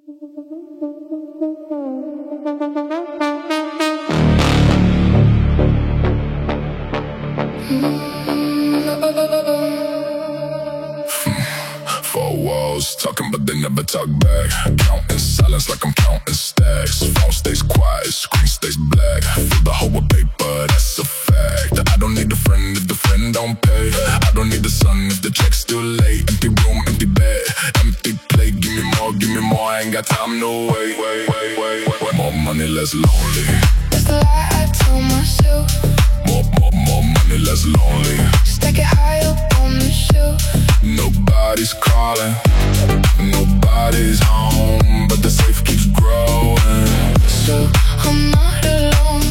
Four walls talking, but they never talk back. Counting silence like I'm counting stacks. Phone stays quiet, screen stays black. Fill the hole with paper, that's a fact. I don't need a friend if the friend don't pay. I don't need the sun if the check's still late. Empty room, empty bed, empty plate. Give me more, I ain't got time, no way. More money, less lonely. That's the lie I tell myself. More money, less lonely. Stack it high up on the shelf. Nobody's calling, nobody's home, but the safe keeps growing. So I'm not alone.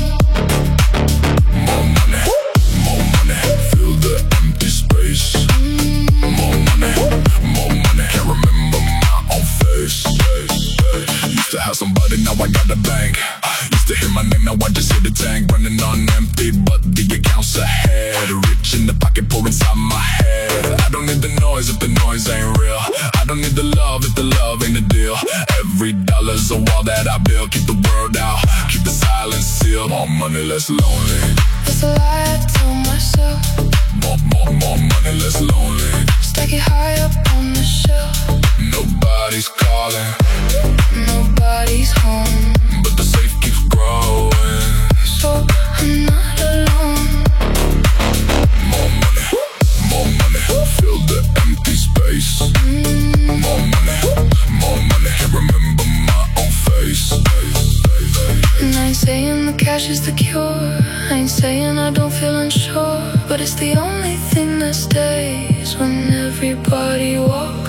More money, fill the empty space. More money, can't remember my own face. Used to have somebody, now I got a bank. Used to hear my name, now I just hear the tank running on empty, but the account's ahead. Rich in the pocket, pour inside my head. I don't need the noise if the noise ain't real. I don't need the love if the love ain't the deal. Every dollar's a wall that I build. Keep the word out, keep the silence sealed. More money, less lonely. That's the lie I tell myself. More money, less lonely. Stack it high up on the shelf. Nobody's calling, Nobody's home, but the safe keeps growing. so I'm not alone. More money, fill the empty space. More money, can't remember my own face. And I ain't saying the cash is the cure. I ain't saying I don't feel unsure, but it's the only thing that stays when everybody walks